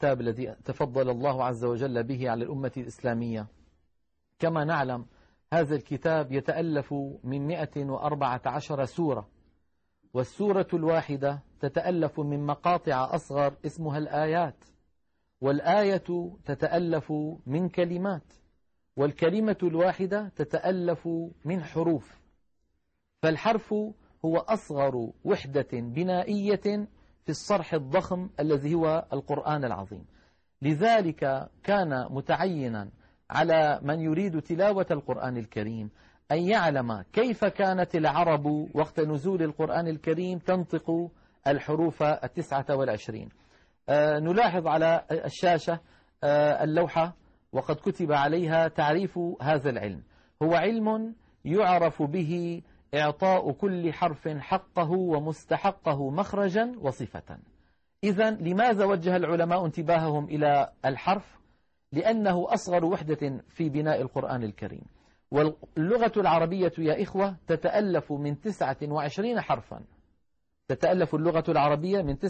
الكتاب الذي تفضل الله عز وجل به على الأمة الإسلامية. كما نعلم هذا الكتاب يتألف من 114 سورة، والسورة الواحدة تتألف من مقاطع أصغر اسمها الآيات، والآية تتألف من كلمات، والكلمة الواحدة تتألف من حروف. فالحرف هو أصغر وحدة بنائية في الصرح الضخم الذي هو القرآن العظيم. لذلك كان متعينا على من يريد تلاوة القرآن الكريم أن يعلم كيف كانت العرب وقت نزول القرآن الكريم تنطق الحروف 29. نلاحظ على الشاشة اللوحة وقد كتب عليها تعريف هذا العلم. هو علم يعرف به إعطاء كل حرف حقه ومستحقه مخرجا وصفة. إذن لماذا وجه العلماء انتباههم إلى الحرف؟ لأنه أصغر وحدة في بناء القرآن الكريم. واللغة العربية يا إخوة تتألف من 29 حرفا. تتألف اللغة العربية من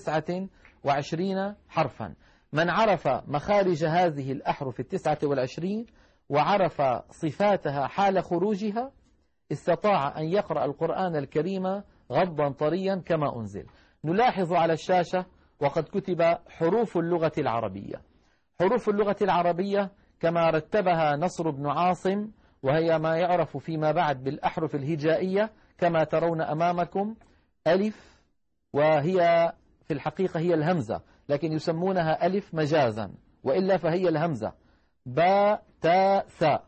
29 حرفا. من عرف مخارج هذه الأحرف 29 وعرف صفاتها حال خروجها استطاع أن يقرأ القرآن الكريم غضا طريا كما أنزل. نلاحظ على الشاشة وقد كتب حروف اللغة العربية. حروف اللغة العربية كما رتبها نصر بن عاصم، وهي ما يعرف فيما بعد بالأحرف الهجائية كما ترون أمامكم. ألف، وهي في الحقيقة هي الهمزة، لكن يسمونها ألف مجازا، وإلا فهي الهمزة. باء تاء ثاء،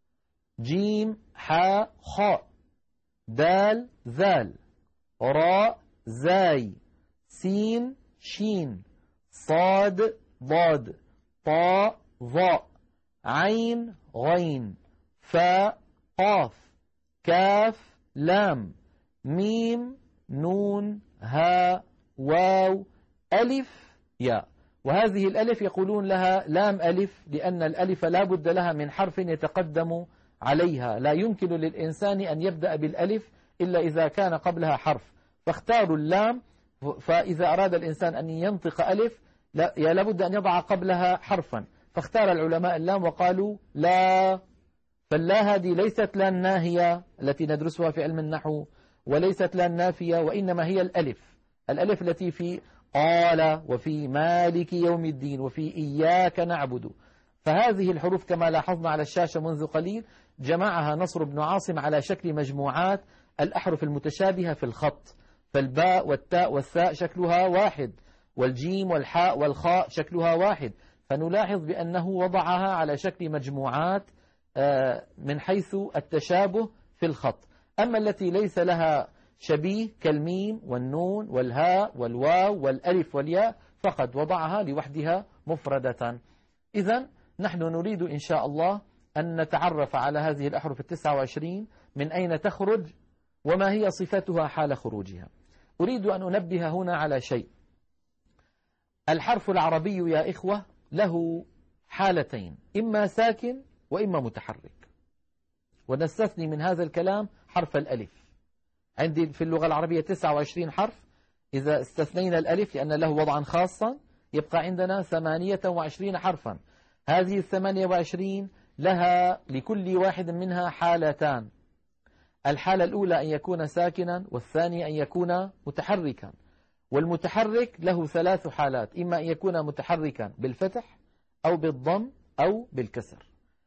جيم حاء خاء، دال ذال، راء زاي، سين شين، صاد ضاد، طاء ظاء، عين غين، فاء قاف، كاف لام، ميم نون هاء واو، ألف ياء. وهذه الألف يقولون لها لام ألف لأن الألف لا بد لها من حرف يتقدم عليها. لا يمكن للإنسان أن يبدأ بالألف إلا إذا كان قبلها حرف، فاختاروا اللام. فإذا أراد الإنسان أن ينطق ألف لابد أن يضع قبلها حرفا، فاختار العلماء اللام وقالوا لا. فاللا هذه ليست لا الناهية التي ندرسها في علم النحو، وليست لا النافية، وإنما هي الألف. الألف التي في قال وفي مالك يوم الدين وفي إياك نعبد. فهذه الحروف كما لاحظنا على الشاشة منذ قليل جمعها نصر بن عاصم على شكل مجموعات الأحرف المتشابهة في الخط. فالباء والتاء والثاء شكلها واحد، والجيم والحاء والخاء شكلها واحد. فنلاحظ بأنه وضعها على شكل مجموعات من حيث التشابه في الخط. أما التي ليس لها شبيه كالميم والنون والهاء والواو والألف والياء فقد وضعها لوحدها مفردة. إذن نحن نريد إن شاء الله أن نتعرف على هذه الأحرف 29 من أين تخرج وما هي صفتها حال خروجها. أريد أن أنبه هنا على شيء. الحرف العربي يا إخوة له حالتين، إما ساكن وإما متحرك. ونستثني من هذا الكلام حرف الألف. عندي في اللغة العربية 29 حرف، إذا استثنينا الألف لأن له وضعا خاصا يبقى عندنا 28 حرفا. هذه 28 لها لكل واحد منها حالتان. الحالة الأولى أن يكون ساكنا، والثانية أن يكون متحركا. والمتحرك له 3 حالات، إما أن يكون متحركا بالفتح أو بالضم أو بالكسر.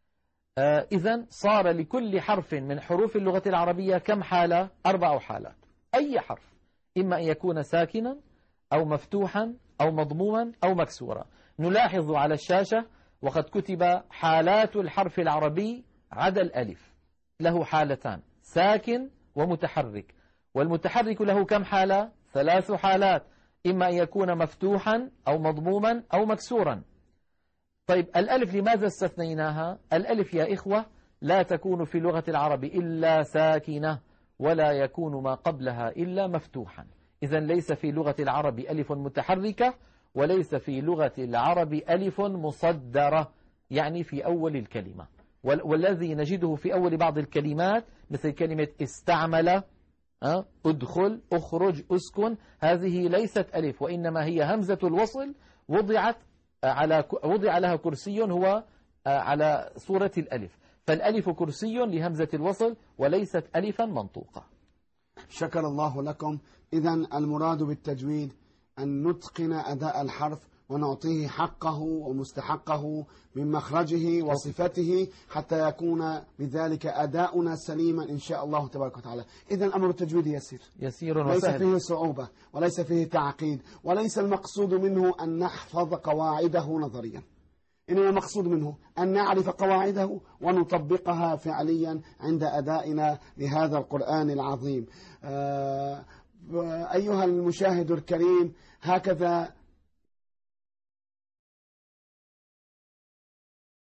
إذن صار لكل حرف من حروف اللغة العربية كم حالة؟ 4 حالات. أي حرف إما أن يكون ساكنا أو مفتوحا أو مضموما أو مكسورا. نلاحظ على الشاشة وقد كتب حالات الحرف العربي عدا الألف، له حالتان، ساكن ومتحرك. والمتحرك له كم حالة؟ 3 حالات، إما أن يكون مفتوحا أو مضموما أو مكسورا. طيب الألف لماذا استثنيناها؟ الألف يا إخوة لا تكون في لغة العرب إلا ساكنة، ولا يكون ما قبلها إلا مفتوحا. إذن ليس في لغة العرب ألف متحركة، وليس في لغة العرب ألف مصدرة، يعني في أول الكلمة. والذي نجده في أول بعض الكلمات مثل كلمة استعمل، ادخل، اخرج، اسكن، هذه ليست ألف، وإنما هي همزة الوصل وضعت وضع لها كرسي هو على صورة الألف، فالألف كرسي لهمزة الوصل وليست ألفا منطوقة. شكر الله لكم. إذن المراد بالتجويد أن نتقن أداء الحرف ونعطيه حقه ومستحقه من مخرجه وصفته حتى يكون بذلك أداؤنا سليما إن شاء الله تبارك وتعالى. إذن أمر التجويد يسير وسهل، ليس فيه صعوبة وليس فيه تعقيد، وليس المقصود منه أن نحفظ قواعده نظريا، إنما المقصود منه أن نعرف قواعده ونطبقها فعليا عند أدائنا لهذا القرآن العظيم. أيها المشاهد الكريم، هكذا